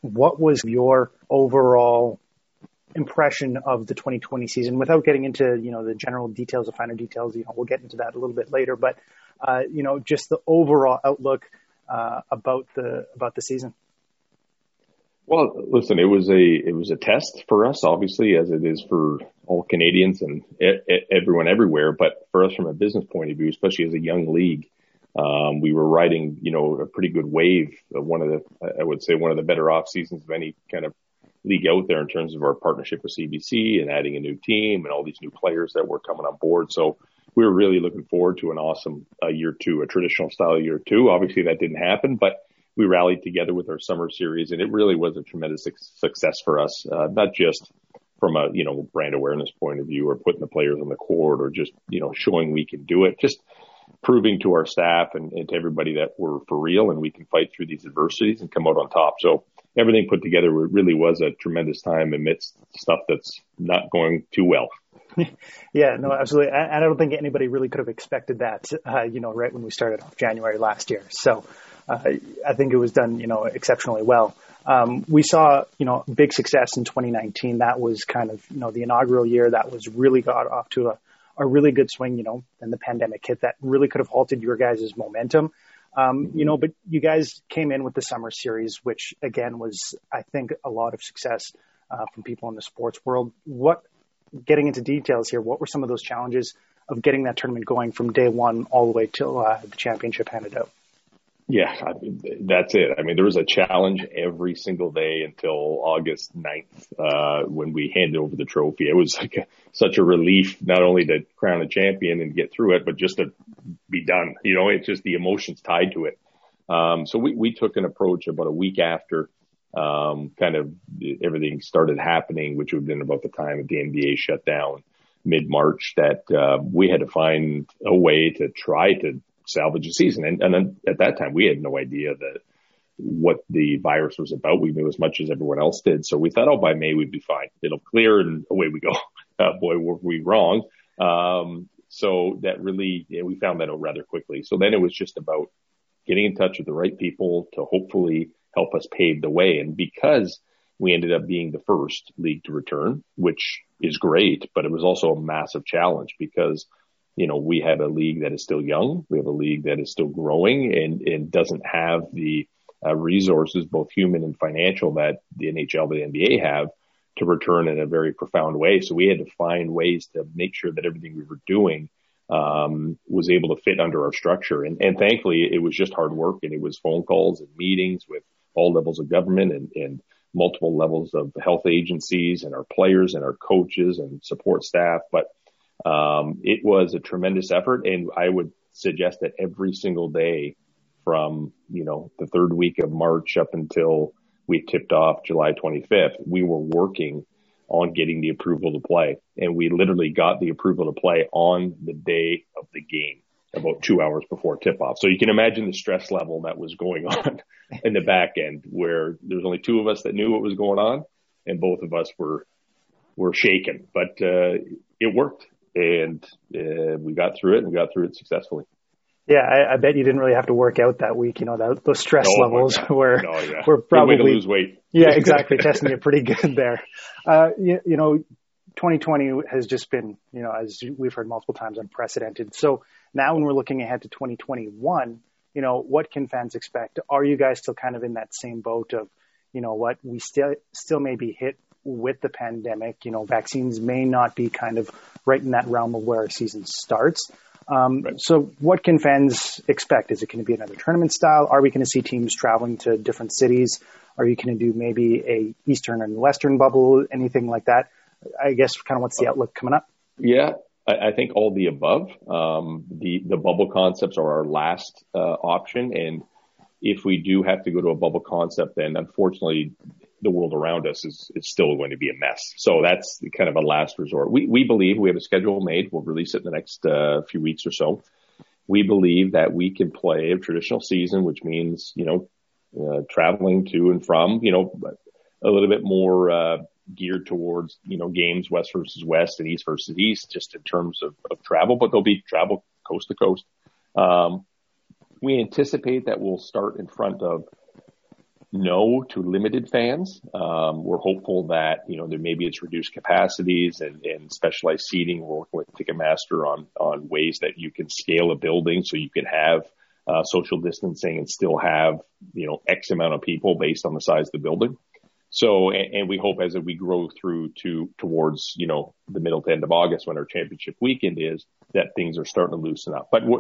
what was your overall impression of the 2020 season without getting into, the general details, the finer details? We'll get into that a little bit later, but, just the overall outlook about the season. Well, listen, it was a test for us, obviously, as it is for all Canadians and everyone everywhere. But for us, from a business point of view, especially as a young league, we were riding, a pretty good wave. I would say one of the better off seasons of any kind of league out there in terms of our partnership with CBC and adding a new team and all these new players that were coming on board. So we were really looking forward to an awesome year two, a traditional style year two. Obviously, that didn't happen, but we rallied together with our summer series, and it really was a tremendous success for us, not just from a, brand awareness point of view or putting the players on the court or just, showing we can do it, just proving to our staff and to everybody that we're for real and we can fight through these adversities and come out on top. So everything put together, it really was a tremendous time amidst stuff that's not going too well. Yeah, no, absolutely. And I don't think anybody really could have expected that, right when we started off January last year. So I think it was done, exceptionally well. We saw, big success in 2019. That was kind of, the inaugural year that was really got off to a really good swing, then the pandemic hit. That really could have halted your guys' momentum. But you guys came in with the summer series, which again was, I think, a lot of success from people in the sports world. Getting into details here, what were some of those challenges of getting that tournament going from day one all the way till the championship handed out? Yeah, that's it. There was a challenge every single day until August 9th when we handed over the trophy. It was like such a relief, not only to crown a champion and get through it, but just to be done. It's just the emotions tied to it. So we took an approach about a week after kind of everything started happening, which would have been about the time that the NBA shut down mid-March, that we had to find a way to try to salvage a season. And then at that time, we had no idea what the virus was about. We knew as much as everyone else did. So we thought, by May, we'd be fine. It'll clear and away we go. Boy, were we wrong. So that really, we found that out rather quickly. So then it was just about getting in touch with the right people to hopefully help us pave the way. And because we ended up being the first league to return, which is great, but it was also a massive challenge because we have a league that is still young. We have a league that is still growing and doesn't have the resources, both human and financial, that the NHL, the NBA have to return in a very profound way. So we had to find ways to make sure that everything we were doing was able to fit under our structure. And thankfully, it was just hard work, and it was phone calls and meetings with all levels of government and multiple levels of health agencies and our players and our coaches and support staff. But it was a tremendous effort, and I would suggest that every single day from, the third week of March up until we tipped off July 25th, we were working on getting the approval to play. And we literally got the approval to play on the day of the game, about 2 hours before tip-off. So you can imagine the stress level that was going on in the back end, where there was only two of us that knew what was going on, and both of us were shaken. But it worked. And we got through it, and we got through it successfully. Yeah, I bet you didn't really have to work out that week. Those stress levels were probably to lose weight. Yeah, exactly. Testing you pretty good there. 2020 has just been, as we've heard multiple times, unprecedented. So now when we're looking ahead to 2021, what can fans expect? Are you guys still kind of in that same boat of, we still may be hit with the pandemic? Vaccines may not be kind of right in that realm of where our season starts. Right. So what can fans expect? Is it going to be another tournament style? Are we going to see teams traveling to different cities? Are you going to do maybe a Eastern and Western bubble, anything like that? I guess kind of what's the outlook coming up? Yeah, I think all the above. The bubble concepts are our last option. And if we do have to go to a bubble concept, then unfortunately the world around us is still going to be a mess. So that's kind of a last resort. We believe we have a schedule made. We'll release it in the next few weeks or so. We believe that we can play a traditional season, which means, traveling to and from, a little bit more geared towards, games West versus West and East versus East, just in terms of travel, but there'll be travel coast to coast. We anticipate that we'll start in front of no to limited fans. We're hopeful that, there maybe it's reduced capacities and specialized seating. We're working with Ticketmaster on ways that you can scale a building so you can have social distancing and still have, X amount of people based on the size of the building. So, and we hope as we grow through towards, the middle to end of August when our championship weekend is, that things are starting to loosen up. But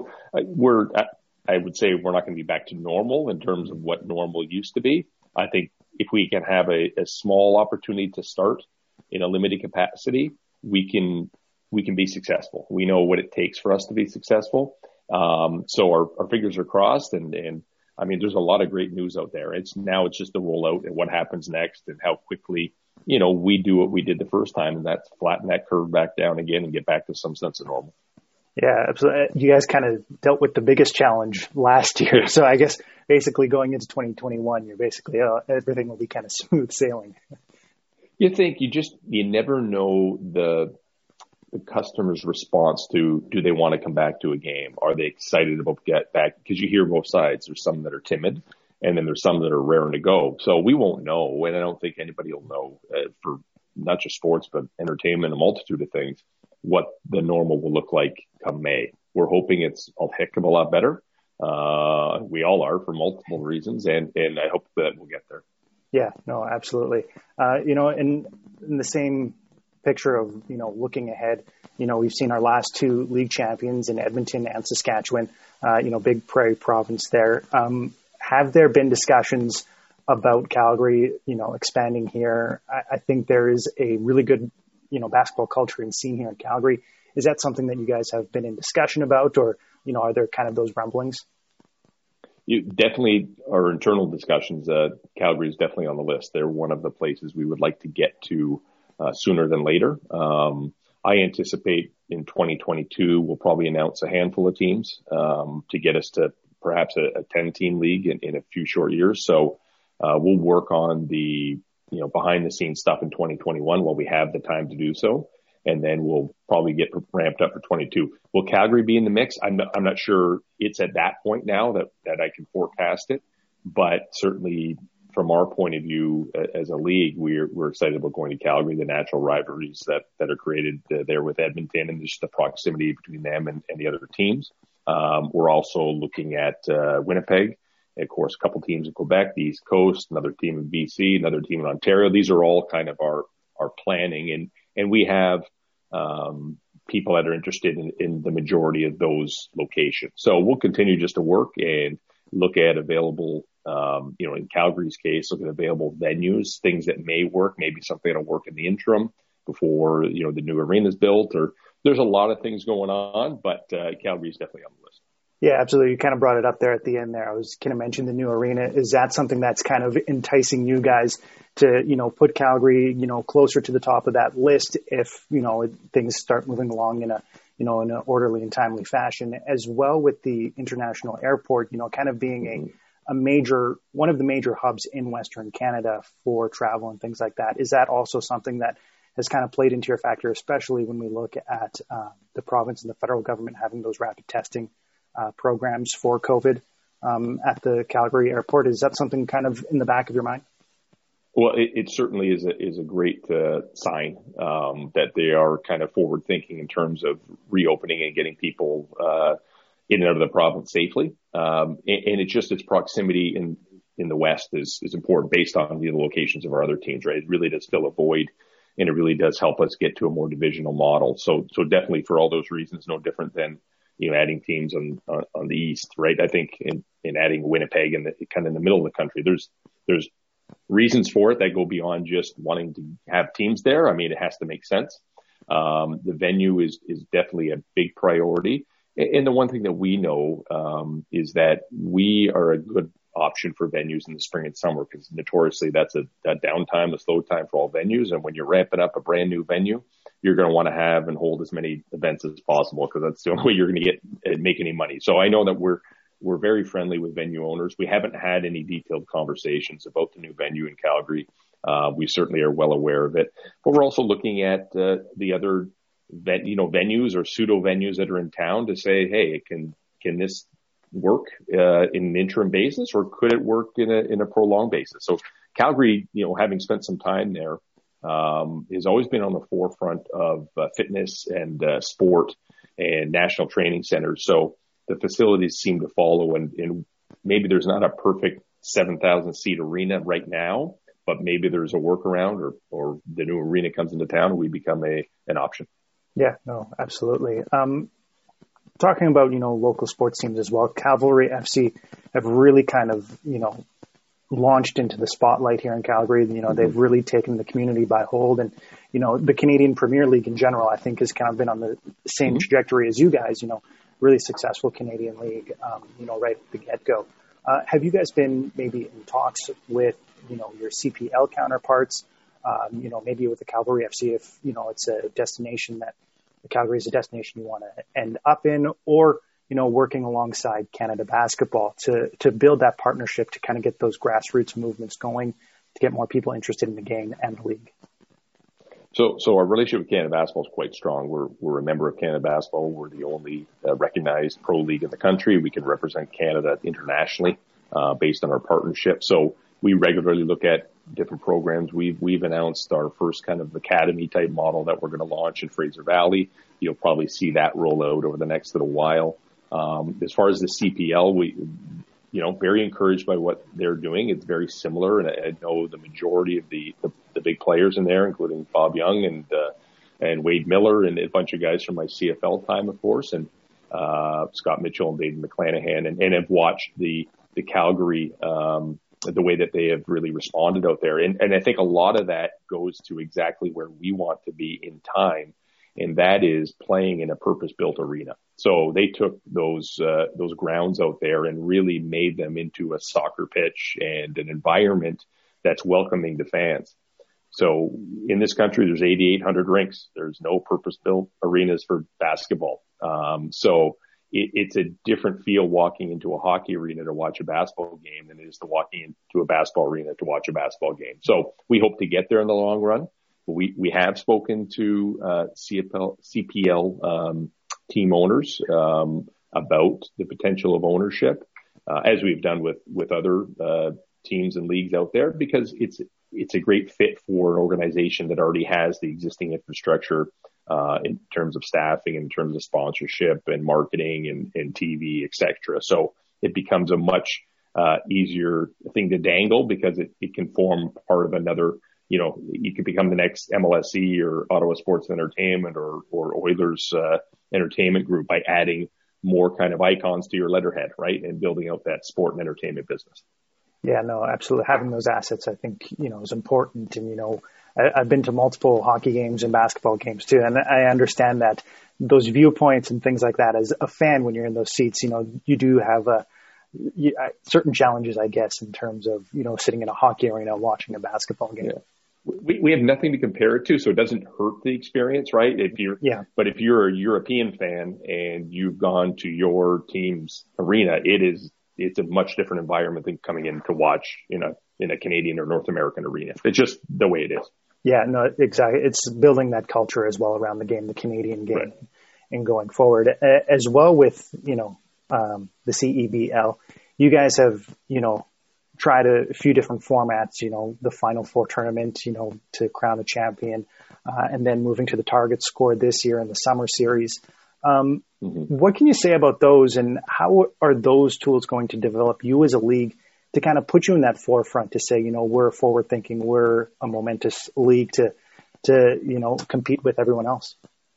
I would say we're not going to be back to normal in terms of what normal used to be. I think if we can have a small opportunity to start in a limited capacity, we can be successful. We know what it takes for us to be successful. So our fingers are crossed and I mean, there's a lot of great news out there. It's just the rollout and what happens next and how quickly, we do what we did the first time, and that's flatten that curve back down again and get back to some sense of normal. Yeah, absolutely. You guys kind of dealt with the biggest challenge last year. So I guess basically going into 2021, you're basically, everything will be kind of smooth sailing. You think you never know the customer's response to, do they want to come back to a game? Are they excited about get back? Because you hear both sides. There's some that are timid and then there's some that are raring to go. So we won't know. And I don't think anybody will know for not just sports, but entertainment, a multitude of things, what the normal will look like come May. We're hoping it's a heck of a lot better. We all are for multiple reasons. And I hope that we'll get there. Yeah, no, absolutely. In the same picture of, looking ahead, we've seen our last two league champions in Edmonton and Saskatchewan, big prairie province there. Have there been discussions about Calgary, expanding here? I think there is a really good, basketball culture and scene here in Calgary. Is that something that you guys have been in discussion about, or, are there kind of those rumblings? You definitely, our internal discussions, Calgary is definitely on the list. They're one of the places we would like to get to sooner than later. I anticipate in 2022, we'll probably announce a handful of teams to get us to perhaps a 10-team league in a few short years. So we'll work on the behind the scenes stuff in 2021 while we have the time to do so. And then we'll probably get ramped up for 22. Will Calgary be in the mix? I'm not sure it's at that point now that I can forecast it, but certainly from our point of view as a league, we're excited about going to Calgary, the natural rivalries that are created there with Edmonton and just the proximity between them and the other teams. We're also looking at Winnipeg. And of course, a couple teams in Quebec, the East Coast, another team in BC, another team in Ontario. These are all kind of our planning. And we have people that are interested in the majority of those locations. So we'll continue just to work and look at available, in Calgary's case, look at available venues, things that may work, maybe something that'll work in the interim before, the new arena is built, or there's a lot of things going on, but Calgary's definitely on the list. Yeah, absolutely. You kind of brought it up there at the end there. I was going to mention the new arena. Is that something that's kind of enticing you guys to, put Calgary, closer to the top of that list if, things start moving along in an orderly and timely fashion, as well with the international airport, kind of being one of the major hubs in Western Canada for travel and things like that. Is that also something that has kind of played into your factor, especially when we look at the province and the federal government having those rapid testing programs for COVID at the Calgary airport? Is that something kind of in the back of your mind? Well, it certainly is a great sign that they are kind of forward thinking in terms of reopening and getting people in and out of the province safely. And it's just its proximity in the West is important based on the locations of our other teams, right? It really does fill a void, and it really does help us get to a more divisional model. So definitely for all those reasons, no different than adding teams on the East, right? I think in adding Winnipeg and kind of in the middle of the country, there's reasons for it that go beyond just wanting to have teams there. I mean, it has to make sense. The venue is definitely a big priority. And the one thing that we know is that we are a good option for venues in the spring and summer, because notoriously that's a downtime, the slow time for all venues. And when you're ramping up a brand new venue, you're going to want to have and hold as many events as possible, because that's the only way you're going to make any money. So I know that we're very friendly with venue owners. We haven't had any detailed conversations about the new venue in Calgary. We certainly are well aware of it, but we're also looking at the other venues or pseudo venues that are in town to say, hey, can this work in an interim basis, or could it work in a prolonged basis? So Calgary, having spent some time there, has always been on the forefront of fitness and sport and national training centers. So the facilities seem to follow, and maybe there's not a perfect 7,000 seat arena right now, but maybe there's a workaround, or the new arena comes into town and we become an option. Yeah, no, absolutely. Talking about, local sports teams as well, Cavalry FC have really kind of, launched into the spotlight here in Calgary. They've really taken the community by hold, and, the Canadian Premier League in general, I think, has kind of been on the same trajectory as you guys, really successful Canadian league, right at the get-go. Have you guys been maybe in talks with, your CPL counterparts, maybe with the Cavalry FC, if, it's a destination that Calgary is a destination you want to end up in, or, working alongside Canada Basketball to build that partnership, to kind of get those grassroots movements going, to get more people interested in the game and the league? So our relationship with Canada Basketball is quite strong. We're a member of Canada Basketball. We're the only recognized pro league in the country. We can represent Canada internationally based on our partnership. So we regularly look at different programs. We've announced our first kind of academy type model that we're going to launch in Fraser Valley. You'll probably see that roll out over the next little while. As far as the CPL, we very encouraged by what they're doing. It's very similar, and I know the majority of the big players in there, including Bob Young and Wade Miller and a bunch of guys from my CFL time, of course, and Scott Mitchell and David McClanahan, and have watched the Calgary, the way that they have really responded out there. And I think a lot of that goes to exactly where we want to be in time, and that is playing in a purpose-built arena. So they took those grounds out there and really made them into a soccer pitch and an environment that's welcoming to fans. So in this country, there's 8,800 rinks. There's no purpose-built arenas for basketball. So it's a different feel walking into a hockey arena to watch a basketball game than it is to walking into a basketball arena to watch a basketball game. So we hope to get there in the long run. We have spoken to CPL team owners about the potential of ownership, as we've done with other teams and leagues out there, because it's a great fit for an organization that already has the existing infrastructure in terms of staffing, in terms of sponsorship and marketing and TV, et cetera. So it becomes a much easier thing to dangle, because it can form part of another. You could become the next MLSE or Ottawa Sports Entertainment or Oilers Entertainment Group by adding more kind of icons to your letterhead, right? And building out that sport and entertainment business. Yeah, no, absolutely. Having those assets, I think, is important. And, I've been to multiple hockey games and basketball games too. And I understand that those viewpoints and things like that, as a fan, when you're in those seats, you do have certain challenges, I guess, in terms of, sitting in a hockey arena watching a basketball game. Yeah. We have nothing to compare it to, so it doesn't hurt the experience, right? But if you're a European fan and you've gone to your team's arena, it's a much different environment than coming in to watch in a Canadian or North American arena. It's just the way it is. Yeah, no, exactly. It's building that culture as well around the game, the Canadian game, right, and going forward as well with, the CEBL. You guys have, tried a few different formats, the Final Four tournament, to crown a champion, and then moving to the target score this year in the summer series. What can you say about those, and how are those tools going to develop you as a league to kind of put you in that forefront to say, we're forward thinking, we're a momentous league to compete with everyone else?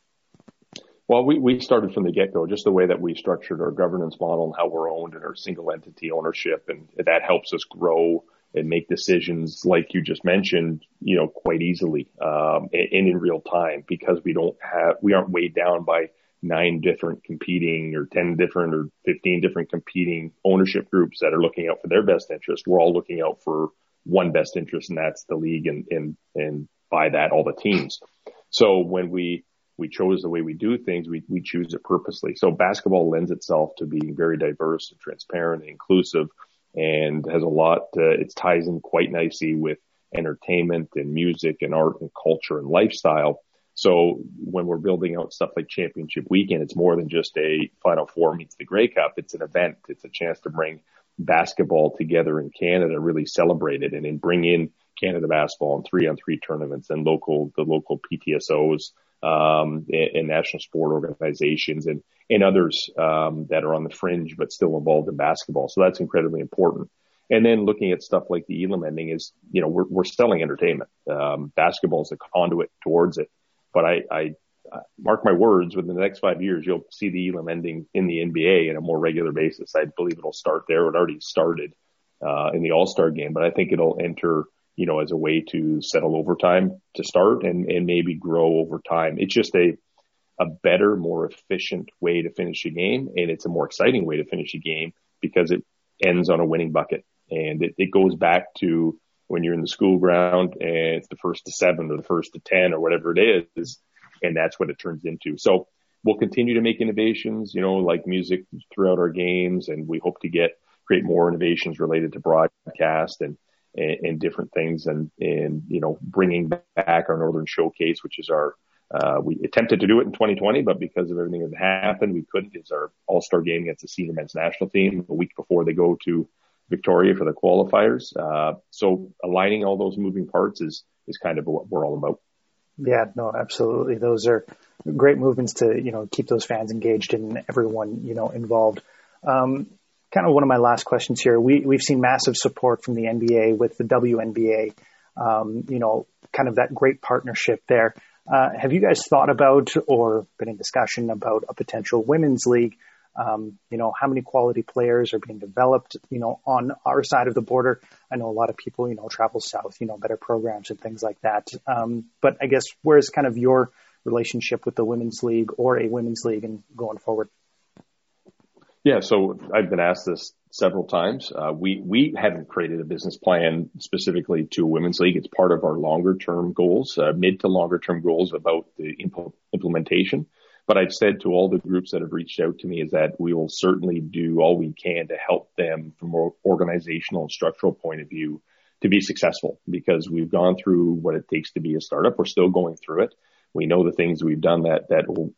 Well, we started from the get-go, just the way that we structured our governance model and how we're owned and our single entity ownership. And that helps us grow and make decisions, like you just mentioned, quite easily, and in real time, because we aren't weighed down by 9 different competing or 10 different or 15 different competing ownership groups that are looking out for their best interest. We're all looking out for one best interest, and that's the league, and by that, all the teams. So when we chose the way we do things, we choose it purposely. So basketball lends itself to being very diverse and transparent and inclusive, and has a lot, it ties in quite nicely with entertainment and music and art and culture and lifestyle. So when we're building out stuff like Championship Weekend, it's more than just a Final Four meets the Grey Cup. It's an event. It's a chance to bring basketball together in Canada, really celebrate it, and then bring in Canada basketball and 3-on-3 tournaments and the local PTSOs, and national sport organizations and others, that are on the fringe, but still involved in basketball. So that's incredibly important. And then looking at stuff like the Elam ending is, we're selling entertainment. Basketball is a conduit towards it. But I mark my words, within the next 5 years, you'll see the Elam ending in the NBA on a more regular basis. I believe it'll start there. It already started, in the All-Star game, but I think it'll enter, as a way to settle overtime to start and maybe grow over time. It's just a better, more efficient way to finish a game. And it's a more exciting way to finish a game because it ends on a winning bucket. And it goes back to when you're in the school ground and it's the first to 7 or the first to 10 or whatever it is. And that's what it turns into. So we'll continue to make innovations, like music throughout our games. And we hope to create more innovations related to broadcast and different things and bringing back our Northern Showcase, which is we attempted to do it in 2020, but because of everything that happened, we couldn't. It's our all-star game against the senior men's national team a week before they go to Victoria for the qualifiers. So aligning all those moving parts is kind of what we're all about. Yeah, no, absolutely. Those are great movements to, keep those fans engaged and everyone, involved. Kind of one of my last questions here. We've seen massive support from the NBA with the WNBA, kind of that great partnership there. Have you guys thought about or been in discussion about a potential women's league? How many quality players are being developed, on our side of the border? I know a lot of people, travel south, better programs and things like that. But I guess where's kind of your relationship with the women's league or a women's league and going forward? Yeah, so I've been asked this several times. We haven't created a business plan specifically to a women's league. It's part of our longer term goals, mid to longer term goals about the implementation. But I've said to all the groups that have reached out to me is that we will certainly do all we can to help them from an organizational and structural point of view to be successful, because we've gone through what it takes to be a startup. We're still going through it. We know the things we've done that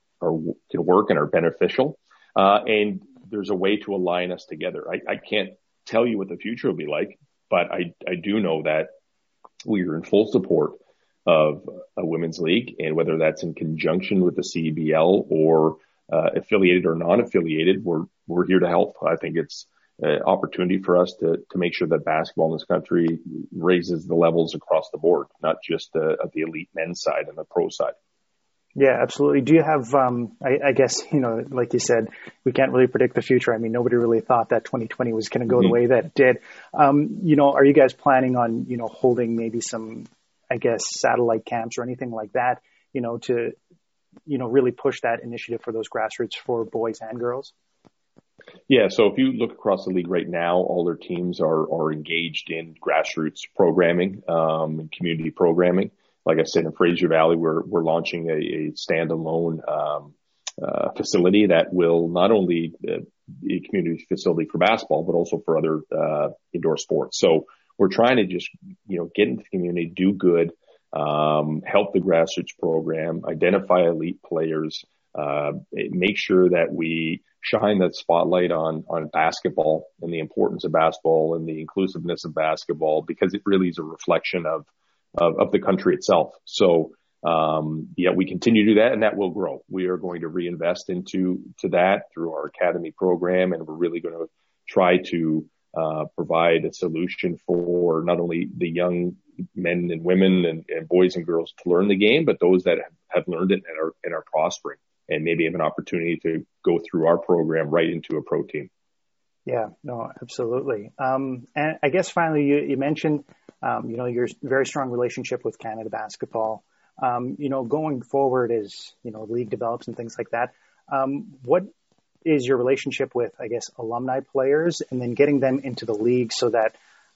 can work and are beneficial. And there's a way to align us together. I can't tell you what the future will be like, but I do know that we are in full support of a women's league, and whether that's in conjunction with the CBL or affiliated or non-affiliated, we're here to help. I think it's an opportunity for us to make sure that basketball in this country raises the levels across the board, not just at the elite men's side and the pro side. Yeah, absolutely. Do you have, I guess, like you said, we can't really predict the future. I mean, nobody really thought that 2020 was going to go the way that it did. Are you guys planning on, holding maybe some, I guess, satellite camps or anything like that, to, really push that initiative for those grassroots for boys and girls? Yeah. So if you look across the league right now, all their teams are engaged in grassroots programming, and community programming. Like I said, in Fraser Valley, we're launching a standalone facility that will not only be a community facility for basketball, but also for other indoor sports. So we're trying to just get into the community, do good, help the grassroots program, identify elite players, make sure that we shine that spotlight on basketball and the importance of basketball and the inclusiveness of basketball, because it really is a reflection of the country itself. So, we continue to do that, and that will grow. We are going to reinvest into that through our academy program, and we're really going to try to provide a solution for not only the young men and women and boys and girls to learn the game, but those that have learned it and are prospering and maybe have an opportunity to go through our program right into a pro team. Yeah, no, absolutely. And I guess finally, you mentioned, your very strong relationship with Canada Basketball. Going forward as, the league develops and things like that, what is your relationship with, I guess, alumni players and then getting them into the league so that,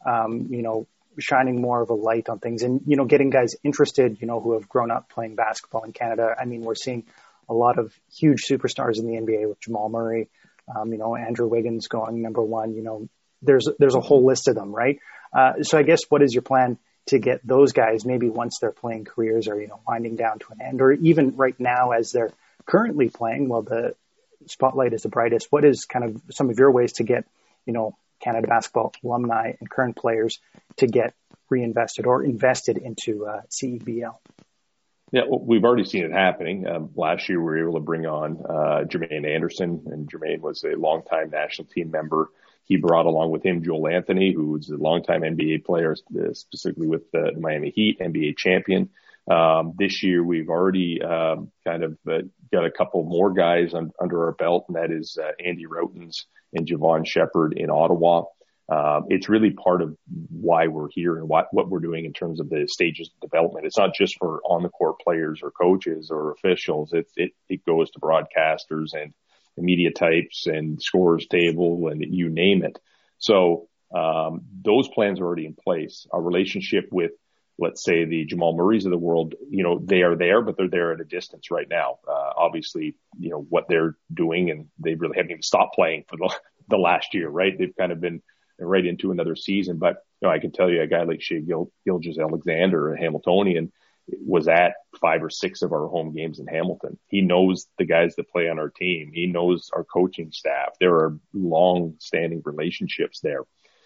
shining more of a light on things and, getting guys interested, who have grown up playing basketball in Canada. I mean, we're seeing a lot of huge superstars in the NBA with Jamal Murray, Andrew Wiggins going number one, there's a whole list of them, right? So I guess what is your plan, to get those guys, maybe once their playing careers are, winding down to an end, or even right now as they're currently playing, while the spotlight is the brightest? What is kind of some of your ways to get, Canada basketball alumni and current players to get reinvested or invested into CEBL? Yeah, well, we've already seen it happening. Last year, we were able to bring on Jermaine Anderson, and Jermaine was a longtime national team member. He brought along with him Joel Anthony, who was a longtime NBA player, specifically with the Miami Heat, NBA champion. This year, we've already got a couple more guys under our belt, and that is Andy Routens and Javon Shepard in Ottawa. It's really part of why we're here and what we're doing in terms of the stages of development. It's not just for on the court players or coaches or officials. It goes to broadcasters and the media types and scorers table and you name it. So, those plans are already in place. Our relationship with, let's say, the Jamal Murrays of the world, they are there, but they're there at a distance right now. Obviously, what they're doing, and they really haven't even stopped playing for the last year, right? They've kind of been right into another season. But, I can tell you a guy like Shai Gilgeous-Alexander, a Hamiltonian, was at 5 or 6 of our home games in Hamilton. He knows the guys that play on our team. He knows our coaching staff. There are long-standing relationships there.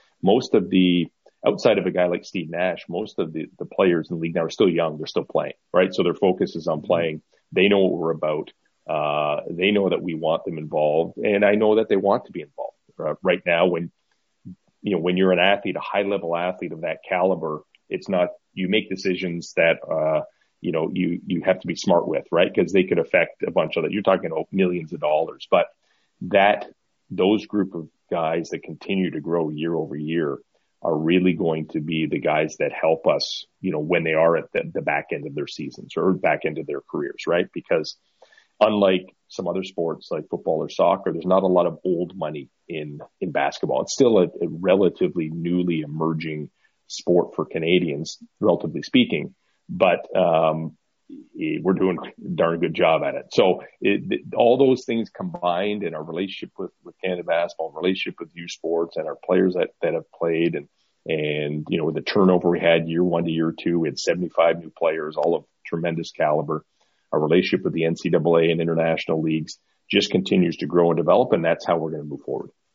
Outside of a guy like Steve Nash, most of the players in the league now are still young. They're still playing, right? So their focus is on playing. They know what we're about. They know that we want them involved, and I know that they want to be involved. Right now, when you're an athlete, a high-level athlete of that caliber, it's not, you make decisions that, you have to be smart with, right? Because they could affect a bunch of that. You're talking about millions of dollars, but those group of guys that continue to grow year over year are really going to be the guys that help us, when they are at the back end of their seasons or back end of their careers, right? Because unlike some other sports like football or soccer, there's not a lot of old money in basketball. It's still a relatively newly emerging sport for Canadians, relatively speaking, but we're doing a darn good job at it. So all those things combined, and our relationship with Canada basketball, relationship with U Sports, and our players that have played, and with the turnover we had year 1 to year 2, we had 75 new players, all of tremendous caliber. Our relationship with the NCAA and international leagues just continues to grow and develop, and that's how we're going to move forward.